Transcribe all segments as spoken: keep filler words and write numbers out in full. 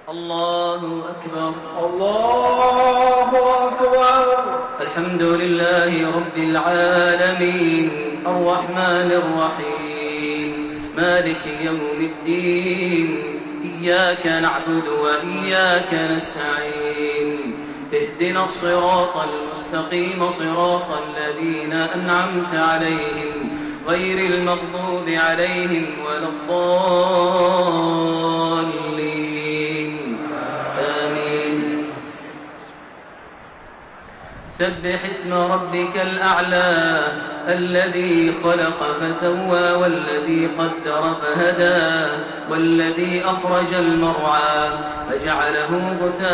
الله أكبر. الله أكبر. الحمد لله رب العالمين الرحمن الرحيم مالك يوم الدين إياك نعبد وإياك نستعين اهدنا الصراط المستقيم صراط الذين أنعمت عليهم غير المغضوب عليهم ولا الضالين آمين. سبح اسم ربك الأعلى الذي خلق فسوى والذي قدر فهدى والذي أخرج المرعى فجعله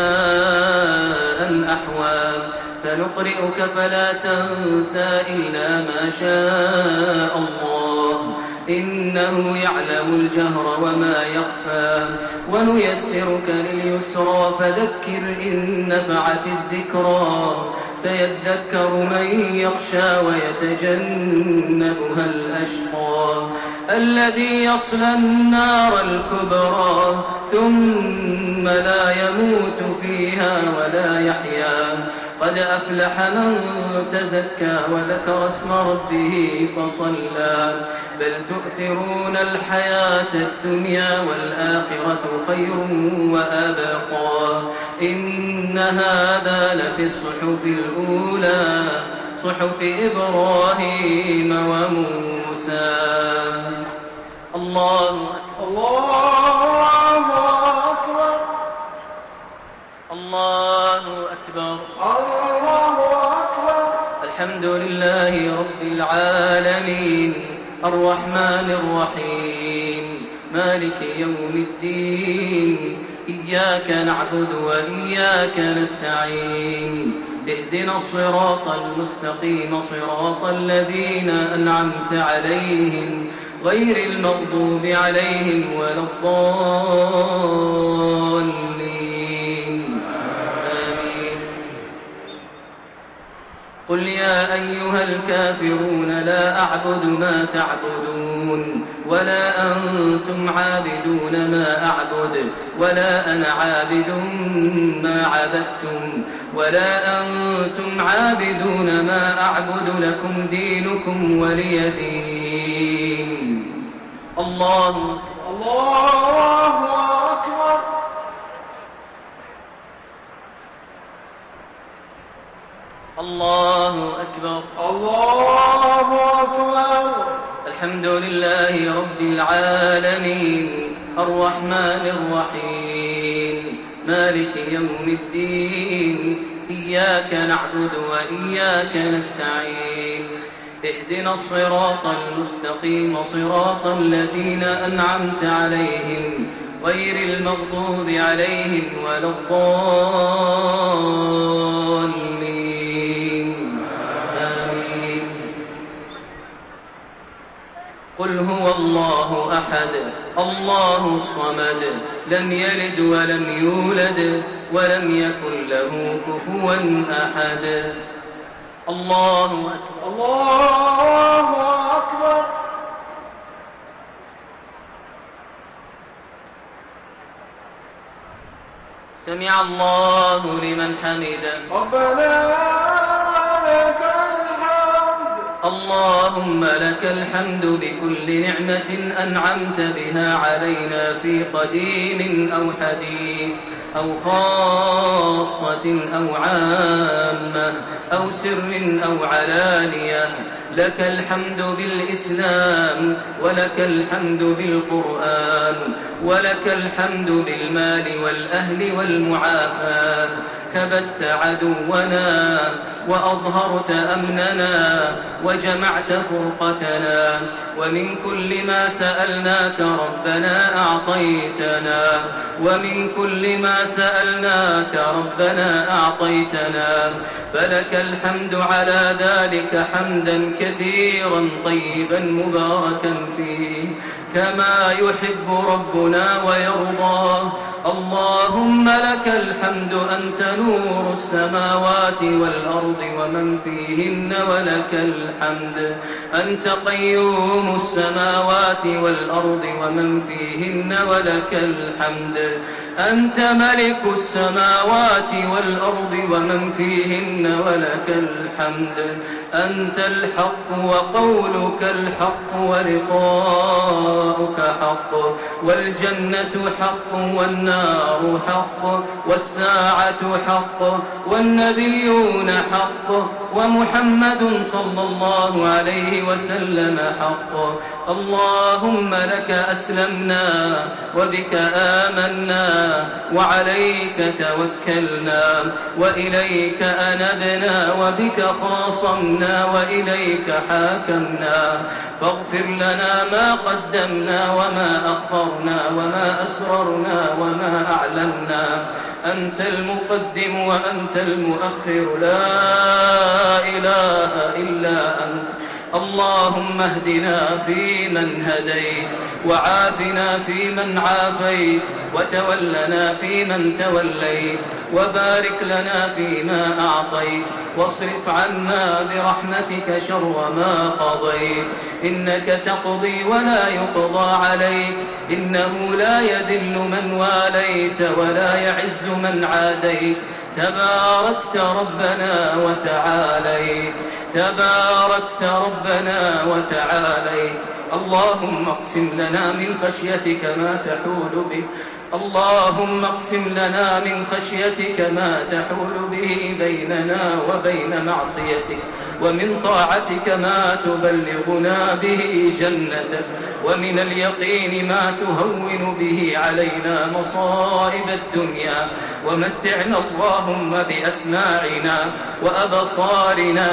غثاء أحوى سنقرئك فلا تنسى إلا ما شاء الله إنه يعلم الجهر وما يخفى ونيسرك لليسرى فذكر إن نفعت الذكرى سيذكر من يخشى ويتجنبها الأشقى الذي يصلى النار الكبرى ثم لا يموت فيها ولا يحيا قد أفلح من تزكى وذكر اسم ربه فصلى بل تؤثرون الحياة الدنيا والآخرة خير وأبقى إن هذا لفي الصحف الأولى صحف إبراهيم وموسى. الله الله أكبر. الله أكبر. الله أكبر. الحمد لله رب العالمين الرحمن الرحيم مالك يوم الدين إياك نعبد وإياك نستعين اهدنا الصراط المستقيم صراط الذين أنعمت عليهم غير المغضوب عليهم ولا الضالين آمين. قل يا أيها الكافرون لا أعبد ما تعبدون ولا أنتم عابدون ما أعبد ولا أنا عابد ما عبدتم ولا أنتم عابدون ما أعبد لكم دينكم ولي دين. الله الله أكبر. الله أكبر. الله أكبر. الحمد لله رب العالمين الرحمن الرحيم مالك يوم الدين إياك نعبد وإياك نستعين اهدنا الصراط المستقيم صراط الذين أنعمت عليهم غير المغضوب عليهم ولا الضالين آمين. قل هو الله أحد الله الصمد لم يلد ولم يولد ولم يكن له كفوا أحد. الله أكبر. الله أكبر. سمع الله لمن حمده ربنا ولك الحمد. اللهم لك الحمد بكل نعمة أنعمت بها علينا في قديم أو حديث أو خاصة أو عامة أو سر أو علانية لك الحمد بالإسلام ولك الحمد بالقرآن ولك الحمد بالمال والأهل والمعافاة كبت عدونا وأظهرت أمننا وجمعت فرقتنا ومن كل ما سألناك ربنا أعطيتنا ومن كل ما سألناك ربنا أعطيتنا فلك الحمد على ذلك حمدا كثيرا طيبا مباركا فيه كما يحب ربنا ويرضى. اللهم لك الحمد أنت نور السماوات والأرض ومن فيهن ولك الحمد الحمد. أنت قيوم السماوات والأرض ومن فيهن ولك الحمد. أنت ملك السماوات والأرض ومن فيهن ولك الحمد. أنت الحق وقولك الحق ولقاؤك حق، والجنة حق والنار حق، والساعة حق، والنبيون حق، ومحمد صلى الله عليه وسلم حق. اللهم لك أسلمنا وبك آمنا وعليك توكلنا وإليك أنبنا وبك خاصمنا وإليك حاكمنا. فاغفر لنا ما قدمنا وما أخرنا وما أسررنا وما أعلنا. أنت المقدم وأنت المؤخر، لا إله إلا أنت. اللهم اهدنا فيمن هديت، وعافنا فيمن عافيت، وتولنا فيمن توليت، وبارك لنا فيما أعطيت، واصرف عنا برحمتك شر ما قضيت. إنك تقضي ولا يقضى عليك، إنه لا يذل من واليت ولا يعز من عاديت. تباركت ربنا وتعاليت، تباركت ربنا وتعاليت. اللهم اقسم لنا من خشيتك ما تحول به اللهم اقسم لنا من خشيتك ما تحول به بيننا وبين معصيتك، ومن طاعتك ما تبلغنا به جنتك، ومن اليقين ما تهون به علينا مصائب الدنيا. ومتعنا اللهم بأسماعنا وأبصارنا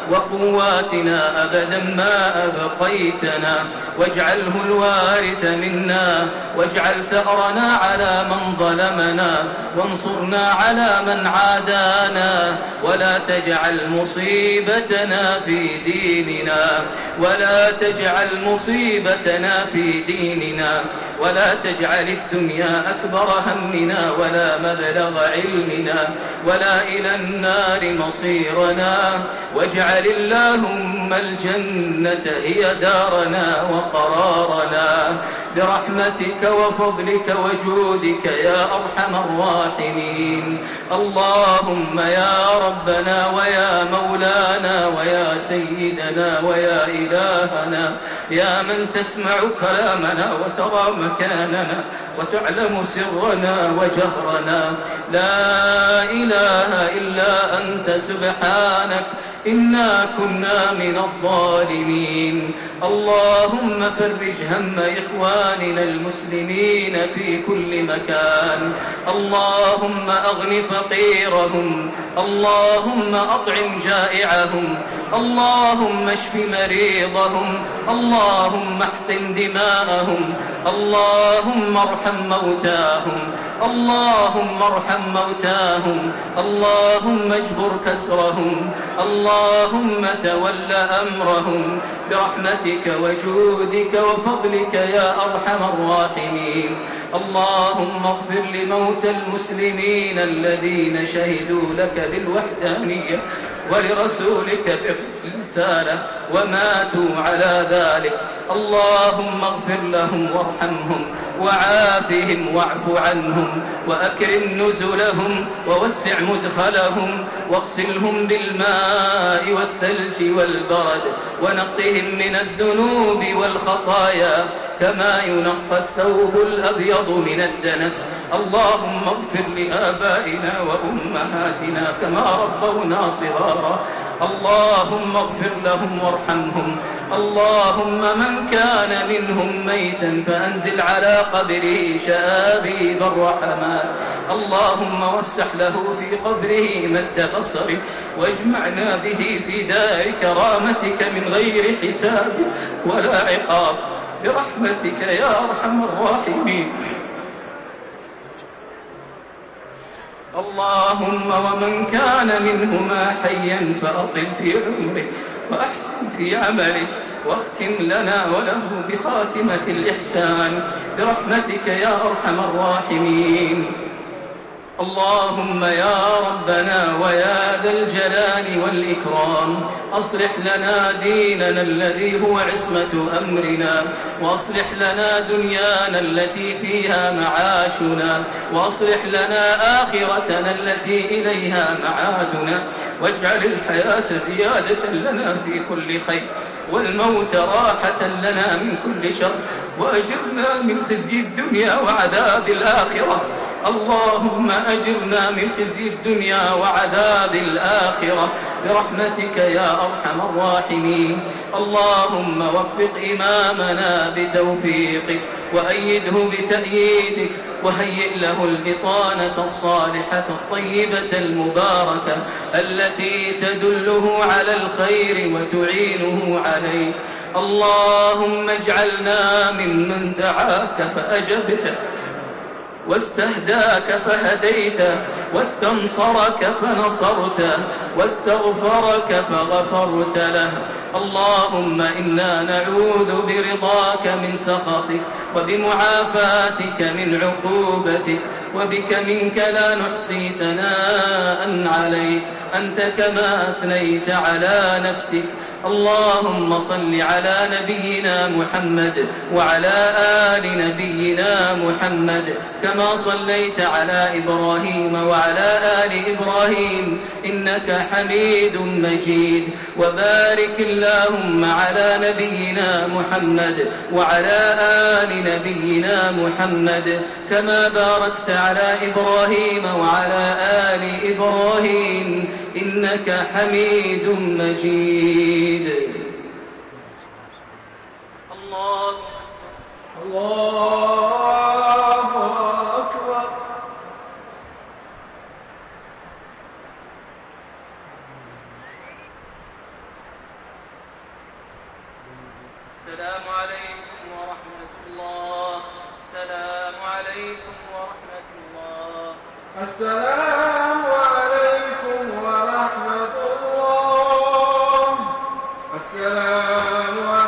وقواتنا أبدا ما أبقيتنا، واجعله الوارث منا، واجعل ثأرنا على من ظلمنا، وانصرنا على من عادانا، ولا تجعل مصيبتنا في ديننا ولا تجعل مصيبتنا في ديننا ولا تجعل الدنيا أكبر همنا ولا مبلغ علمنا ولا إلى النار مصيرنا. واجعل اللهم الجنة هي دارنا وقرارنا، برحمتك وفضلك وجودك يا أرحم الراحمين. اللهم يا ربنا ويا مولانا ويا سيدنا ويا إلهنا، يا من تسمع كلامنا وترى مكاننا وتعلم سرنا وجهرنا، لا إله إلا أنت سبحانك إنا كنا من الظالمين. اللهم فرج هم إخواننا المسلمين في كل مكان، اللهم أغن فقيرهم، اللهم أطعم جائعهم، اللهم اشف مريضهم، اللهم احقن دماءهم، اللهم ارحم موتاهم، اللهم ارحم موتاهم، اللهم اجبر كسرهم، اللهم تول أمرهم برحمتك وجودك وفضلك يا أرحم الراحمين. اللهم اغفر لموتى المسلمين الذين شهدوا لك بالوحدانية ولرسولك بالرسالة وماتوا على ذلك. اللهم اغفر لهم وارحمهم وعافهم واعف عنهم وأكرم نزلهم ووسع مدخلهم واغسلهم بالماء والثلج والبرد ونقهم من الذنوب والخطايا كما ينقى الثوب الأبيض من الدنس. اللهم اغفر لآبائنا وأمهاتنا كما ربونا صغارا، اللهم اغفر لهم وارحمهم. اللهم من كان منهم ميتا فأنزل على قبره شآبيب الرحمات، اللهم وافسح له في قبره مد بصره واجمعنا به في دار كرامتك من غير حساب ولا عقاب برحمتك يا أرحم الراحمين. اللهم ومن كان منهما حيا فأطل في عمره وأحسن في عمله واختم لنا وله بخاتمة الإحسان برحمتك يا أرحم الراحمين. اللهم يا ربنا ويا ذا الجلال والإكرام أصلح لنا ديننا الذي هو عصمة أمرنا، وأصلح لنا دنيانا التي فيها معاشنا، وأصلح لنا آخرتنا التي إليها معادنا، واجعل الحياة زيادة لنا في كل خير، والموت راحة لنا من كل شر، وأجرنا من خزي الدنيا وعذاب الآخرة. اللهم أجرنا من خزي الدنيا وعذاب الآخرة برحمتك يا أرحم الراحمين. اللهم وفق إمامنا بتوفيقك، وأيده بتأييدك، وهيئ له البطانة الصالحة الطيبة المباركة التي تدله على الخير وتعينه عليه. اللهم اجعلنا ممن دعاك فأجبته، واستهداك فهديته، واستنصرك فنصرته، واستغفرك فغفرت له. اللهم إنا نعوذ برضاك من سخطك، وبمعافاتك من عقوبتك، وبك منك لا نحصي ثناء عليك أنت كما أثنيت على نفسك. اللهم صل على نبينا محمد وعلى آل نبينا محمد كما صليت على إبراهيم وعلى آل إبراهيم إنك حميد مجيد. وبارك اللهم على نبينا محمد وعلى آل نبينا محمد كما باركت على إبراهيم وعلى آل إبراهيم إنك حميد مجيد. الله الله أكبر. السلام عليكم ورحمة الله. السلام عليكم ورحمة الله. السلام عليكم ورحمة الله. السلام عليكم